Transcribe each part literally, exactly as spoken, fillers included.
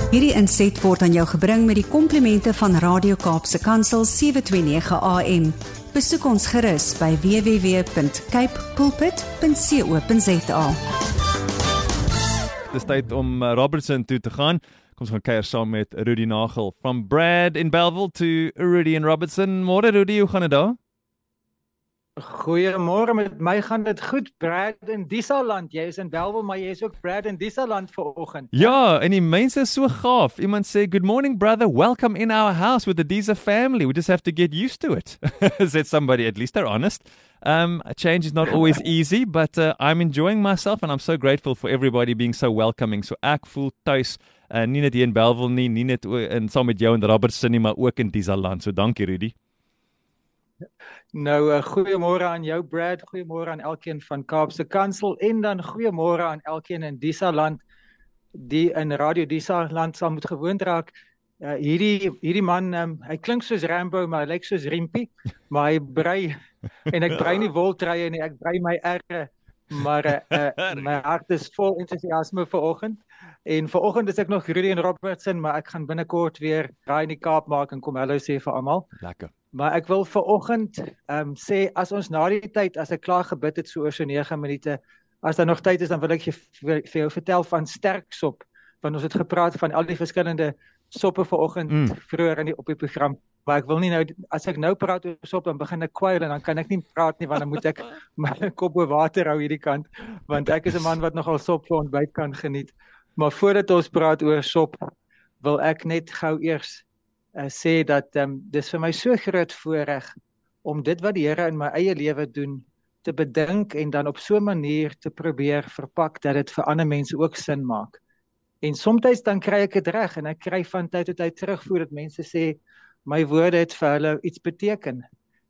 Hierdie inset word aan jou gebring met die komplimente van Radio Kaapse Kansel sewe twee nege A M. Besoek ons gerus by w w w punt cape pulpit punt co punt za. Dis tyd om Robertson toe te gaan. Kom ons gaan kuier saam met Rudy Nagel. From Brad in Bellville to Rudy in Robertson. Môre Rudy, hoe gaan dit daar? Goeiemôre, met my gaan dit goed. Brad in Diesaland. Jy is in Bellville, maar jy is ook Brad in Diesaland vanoggend. Ja, en die mense is so gaaf. Iemand sê, "Good morning brother, welcome in our house with the Disa family. We just have to get used to it." Said somebody, at least they're honest. Um, change is not always easy, but uh, I'm enjoying myself and I'm so grateful for everybody being so welcoming. So ek voel tuis, uh, nie net hier in Bellville nie, nie net in saam met jou en Robertson nie, maar ook in Diesaland. So dankie Rudy. Nou, uh, goeiemôre aan jou Brad, goeiemôre aan elkeen van Kaapse Kansel en dan goeiemôre aan elkeen in Diesaland, die in Radio Diesaland sal moet gewoond raak. Uh, hierdie hierdie man, um, hy klink soos Rambo, maar hy lyk soos Rimpie, maar hy brei, en ek brei nie woltruie nie, ek brei my erre, maar uh, uh, my hart is vol enthousiasme vanoggend, en vanoggend is ek nog Rudy en Robertson, maar ek gaan binnekort weer raai in die Kaap maak en kom hallo sê vir almal. Lekker. Maar ek wil vanoggend um, sê, as ons na die tyd, as ek klaar gebid het, so oor so nege minute, as daar nog tyd is, dan wil ek vir, vir jou vertel van sterksop, want ons het gepraat van al die verskillende soppe vanoggend mm. vroeër in die op die program, maar ek wil nie nou, as ek nou praat oor sop, dan begin ek kwyl en dan kan ek nie praat nie, want dan moet ek my kop bo water hou hierdie kant, want ek is 'n man wat nogal sop vir ontbyt kan geniet. Maar voordat ons praat oor sop, wil ek net gou eers uh, sê dat um, dis vir my so groot voorreg om dit wat die Here in my eie lewe doen, te bedink en dan op so 'n manier te probeer verpak dat dit vir ander mense ook sin maak. En soms dan kry ek dit reg en ek kry van tyd tot tyd terugvoer dat mense sê my woorde het vir hulle iets beteken.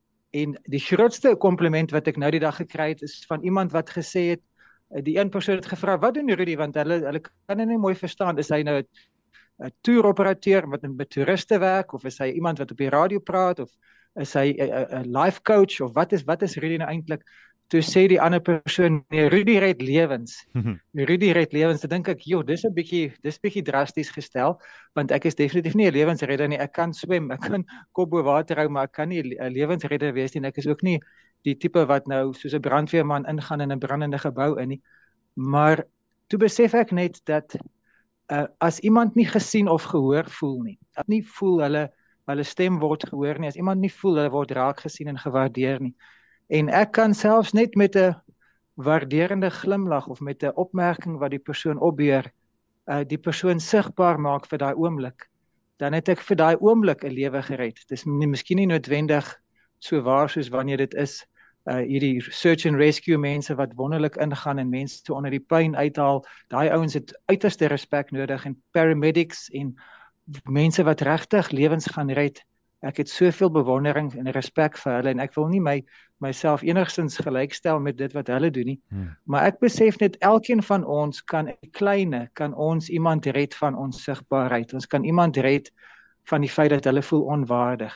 En die grootste kompliment wat ek nou die dag gekry het is van iemand wat gesê het, die een persoon het gevra, wat doen Rudy, want hulle hulle kan dit nie mooi verstaan, is hy nou 'n toeroperateur wat met toeriste werk, of is hy iemand wat op die radio praat, of is hy 'n life coach, of wat is wat is Rudy nou eintlik? Toe sê die ander persoon, nee, Rudy red lewens. Rudy red lewens, dan dink ek, joh, dis 'n bietjie, dis bietjie drasties gestel, want ek is definitief nie 'n lewensredder nie. Ek kan swem, ek kan kop bo water hou, maar ek kan nie 'n lewensredder wees nie. Ek is ook nie die tipe wat nou soos 'n brandweerman ingaan in 'n brandende gebou in nie. Maar toe besef ek net dat uh, as iemand nie gesien of gehoor voel nie, as nie voel hulle hulle stem word gehoor nie, as iemand nie voel hulle word raak gesien en gewaardeer nie. En ek kan selfs net met 'n waarderende glimlag of met 'n opmerking wat die persoon opbeur, uh, die persoon sigbaar maak vir daai oomblik, dan het ek vir daai oomblik 'n lewe gered. Dis nie, miskien nie noodwendig so waar soos wanneer dit is, uh, hierdie search and rescue mense wat wonderlik ingaan en mense toe onder die pyn uithaal, daai ouens het uiterste respek nodig, en paramedics en mense wat regtig lewens gaan red. Ek het soveel bewondering en respek vir hulle, en ek wil nie my myself enigstens gelykstel met dit wat hulle doen nie, hmm. maar ek besef net, elkeen van ons kan 'n kleine, kan ons iemand red van onsigbaarheid, ons kan iemand red van die feit dat hulle voel onwaardig.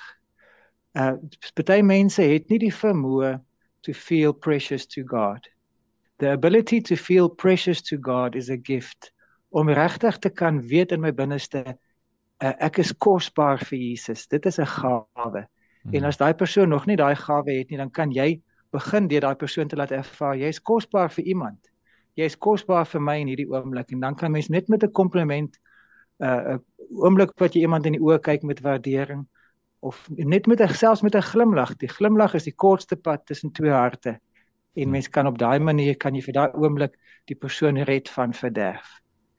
Uh, party mense het nie die vermoë to feel precious to God. The ability to feel precious to God is a gift, om regtig te kan weet in my binneste, Uh, ek is kosbaar vir Jesus, dit is 'n gawe. Mm. En as daai persoon nog nie daai gawe het nie, dan kan jy begin deur daai persoon te laat ervaar, jy is kosbaar vir iemand, jy is kosbaar vir my in hierdie oomblik, en dan kan mens net met 'n kompliment, 'n uh, oomblik wat jy iemand in die oë kyk met waardering, of net met 'n selfs met 'n glimlag, die glimlag is die kortste pad tussen twee harte, en mens kan op daai manier, kan jy vir daai oomblik die persoon red van verderf.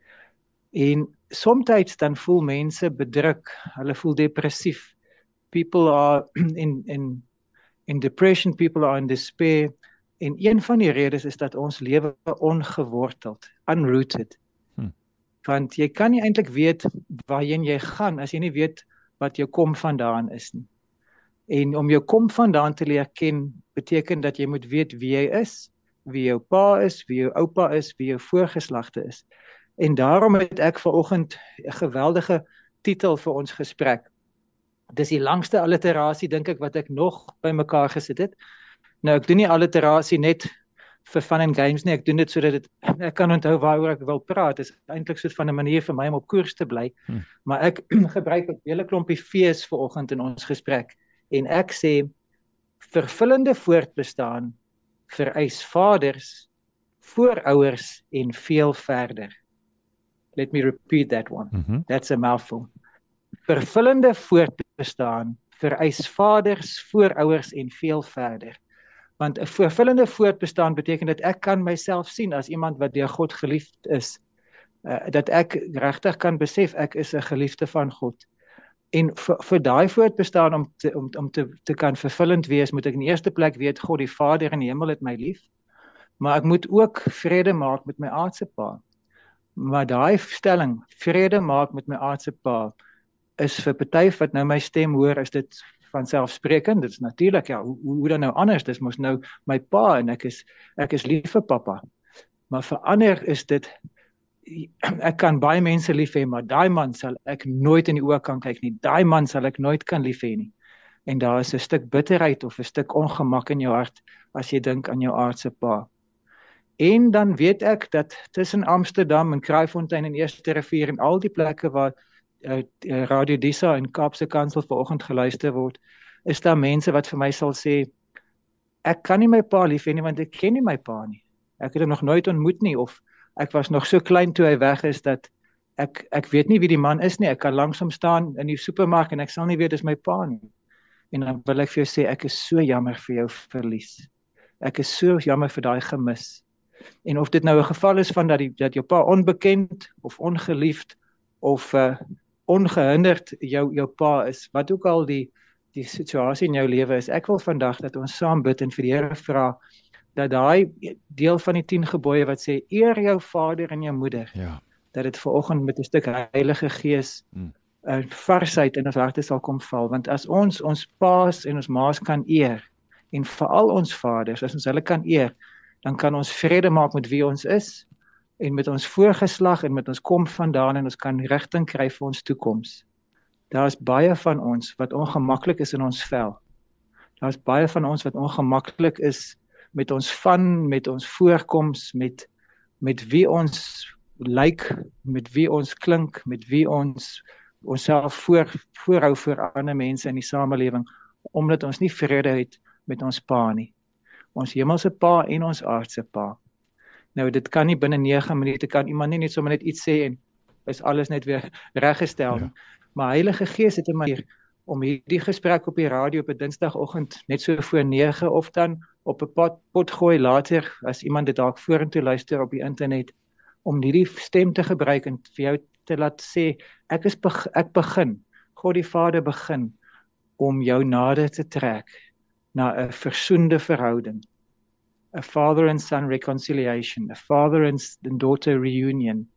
En soms dan voel mense bedruk, hulle voel depressief. People are in, in, in depression, people are in despair. En een van die redes is dat ons lewe ongeworteld, unrooted. Hmm. Want jy kan nie eintlik weet waarheen jy gaan, as jy nie weet wat jou kom vandaan is nie. En om jou kom vandaan te leer ken, beteken dat jy moet weet wie jy is, wie jou pa is, wie jou oupa is, wie jou voorgeslagte is. En daarom het ek vanoggend 'n geweldige titel vir ons gesprek. Dis die langste alliterasie, dink ek, wat ek nog bymekaar gesit het. Nou, ek doen nie alliterasie net vir fun and games nie. Ek doen dit sodat dit ek kan onthou waaroor ek wil praat. Dit is eintlik soos van 'n manier vir my om op koers te bly. Hmm. Maar ek gebruik 'n hele klompie fees vanoggend in ons gesprek en ek sê vervullende voortbestaan vereis vaders, voorouers en veel verder. Let me repeat that one. Mm-hmm. That's a mouthful. Vervullende voortbestaan vereis vaders, voorouers en veel verder. Want 'n vervullende voortbestaan beteken dat ek kan myself sien as iemand wat deur God geliefd is. Uh, dat ek regtig kan besef ek is 'n geliefde van God. En vir, vir daai voortbestaan om te om om te te kan vervullend wees, moet ek in die eerste plek weet God die Vader in die hemel het my lief. Maar ek moet ook vrede maak met my aardse pa. Maar daai stelling, vrede maak met my aardse pa, is vir party wat nou my stem hoor, is dit vanselfsprekend. Dit is natuurlik, ja, hoe, hoe dan nou anders? Dis mos nou my pa en ek is ek is lief vir pappa. Maar vir ander is dit ek kan baie mense lief hê, maar daai man sal ek nooit in die oë kan kyk nie. Daai man sal ek nooit kan lief hê nie. En daar is 'n stuk bitterheid of 'n stuk ongemak in jou hart as jy dink aan jou aardse pa. En dan weet ek dat tussen Amsterdam en Kraaifontein en Eerste Rivier en al die plekke waar uh, Radio Disa en Kaapse Kansel vanoggend geluister word, is daar mense wat vir my sal sê, ek kan nie my pa lief hê nie, want ek ken nie my pa nie. Ek het hom nog nooit ontmoet nie, of ek was nog so klein toe hy weg is, dat ek, ek weet nie wie die man is nie, ek kan langs hom staan in die supermark en ek sal nie weet dis my pa nie. En dan wil ek vir jou sê, ek is so jammer vir jou verlies. Ek is so jammer vir daai gemis. En of dit nou 'n geval is van dat, die, dat jou pa onbekend of ongeliefd of uh, ongehinderd jou, jou pa is, wat ook al die, die situasie in jou lewe is, ek wil vandag dat ons saam bid en vir die Here vra, dat daai deel van die tien gebooie wat sê, eer jou vader en jou moeder, ja. dat dit vanoggend met 'n stuk Heilige Gees mm. uh, varsheid in ons harte sal kom val, want as ons ons paas en ons maas kan eer, en veral ons vaders, as ons hulle kan eer, dan kan ons vrede maak met wie ons is, en met ons voorgeslag, en met ons kom vandaan, en ons kan rigting kry vir ons toekoms. Daar is baie van ons wat ongemaklik is in ons vel. Daar is baie van ons wat ongemaklik is met ons van, met ons voorkoms, met, met wie ons lyk, met wie ons klink, met wie ons onsself voor, voorhou vir ander mense in die samelewing, omdat ons nie vrede het met ons pa nie. Ons hemelse pa en ons aardse pa. Nou, dit kan nie binne nege minute, kan iemand nie net sommer net iets sê en is alles net weer reggestel. Ja. Maar Heilige Gees het 'n manier om hierdie gesprek op die radio op 'n Dinsdagoggend net so voor nege of dan op 'n pot, pot gooi later, as iemand dit dalk vorentoe luister op die internet, om hierdie stem te gebruik en vir jou te laat sê, ek is beg, ek begin, God die Vader begin, om jou nader te trek na 'n versoende verhouding. A father and son reconciliation, a father and daughter reunion.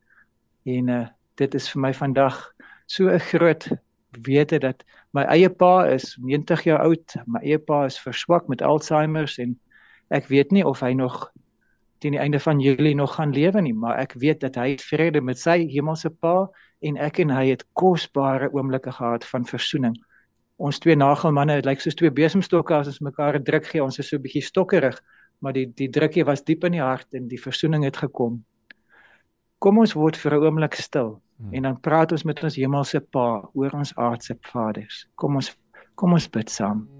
En uh, dit is vir my vandag so 'n groot wete dat my eie pa is negentig jaar oud, my eie pa is verswak met Alzheimer's en ek weet nie of hy nog teen die einde van Julie nog gaan lewe nie, maar ek weet dat hy vrede met sy hemelse pa en ek en hy het kosbare oomblikke gehad van versoening. Ons twee nagelmanne, het lyk soos twee besemstokke as ons mekaar 'n druk gee, ons is so 'n bietjie stokkerig, maar die, die drukkie was diep in die hart en die versoening het gekom. Kom ons word vir 'n oomblik stil hmm. en dan praat ons met ons hemelse pa oor ons aardse vaders. Kom ons, kom ons bid saam.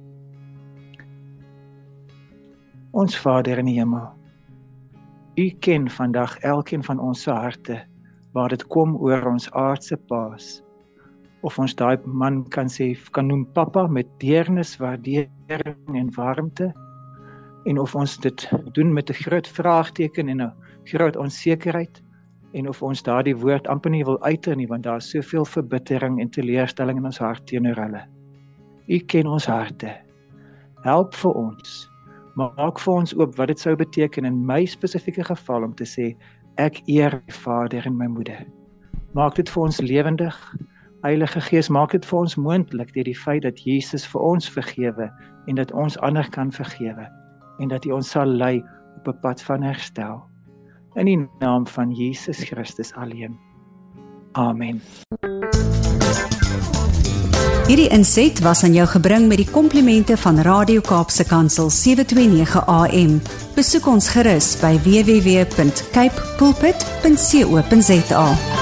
Ons Vader in die hemel, U ken vandag elkeen van ons se harte waar dit kom oor ons aardse paas. Of ons daai man kan sê, kan noem papa met deernis, waardering en warmte. En of ons dit doen met 'n groot vraagteken en 'n groot onsekerheid. En of ons daardie woord amper nie wil uiter nie, want daar is soveel verbittering en teleurstelling in ons hart teenoor hulle. U ken ons harte. Help vir ons. Maak vir ons oop wat dit sou beteken in my spesifieke geval om te sê, ek eer my vader en my moeder. Maak dit vir ons lewendig. Heilige Gees, maak dit vir ons moontlik deur die feit dat Jesus vir ons vergewe en dat ons ander kan vergewe en dat U ons sal lei op 'n pad van herstel. In die naam van Jesus Christus alleen. Amen. Hierdie inset was aan jou gebring met die komplimente van Radio Kaapse Kansel sewe twee nege A M. Besoek ons gerus by w w w punt cape pulpit punt co punt za.